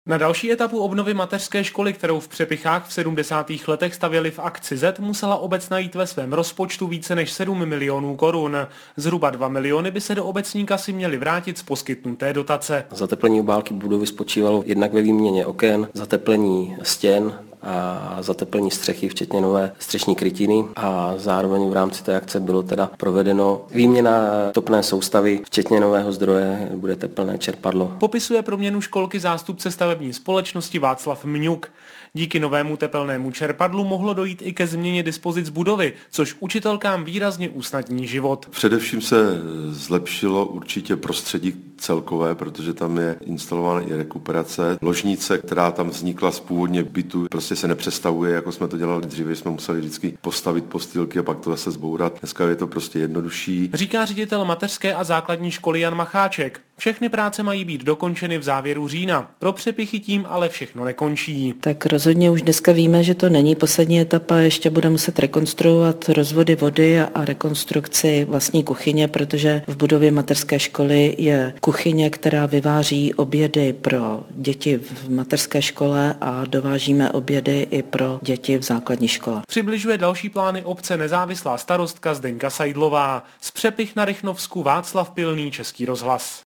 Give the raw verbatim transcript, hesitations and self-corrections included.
Na další etapu obnovy mateřské školy, kterou v Přepichách v sedmdesátých letech stavěli v akci Z, musela obec najít ve svém rozpočtu více než sedm milionů korun. Zhruba dva miliony by se do obecní kasy měly vrátit z poskytnuté dotace. Zateplení obálky budovy spočívalo jednak ve výměně oken, zateplení stěn a zateplení střechy, včetně nové střešní krytiny, a zároveň v rámci té akce bylo teda provedeno výměna topné soustavy, včetně nového zdroje, bude teplné čerpadlo. Popisuje proměnu školky zástupce stavební společnosti Václav Mňuk. Díky novému tepelnému čerpadlu mohlo dojít i ke změně dispozic budovy, což učitelkám výrazně usnadní život. Především se zlepšilo určitě prostředí celkové, protože tam je instalována i rekuperace. Ložnice, která tam vznikla z původně bytu, prostě se nepřestavuje, jako jsme to dělali dříve, jsme museli vždycky postavit postýlky a pak to zase zbourat. Dneska je to prostě jednodušší. Říká ředitel mateřské a základní školy Jan Macháček. Všechny práce mají být dokončeny v závěru října. Pro Přepichy tím ale všechno nekončí. Tak rozhodně už dneska víme, že to není poslední etapa, ještě bude muset rekonstruovat rozvody vody a rekonstrukci vlastní kuchyně, protože v budově mateřské školy je kuchyně, která vyváží obědy pro děti v mateřské škole a dovážíme obědy i pro děti v základní škole. Přibližuje další plány obce nezávislá starostka Zdeňka Sajdlová. Z Přepich na Rychnovsku Václav Pilný, Český rozhlas.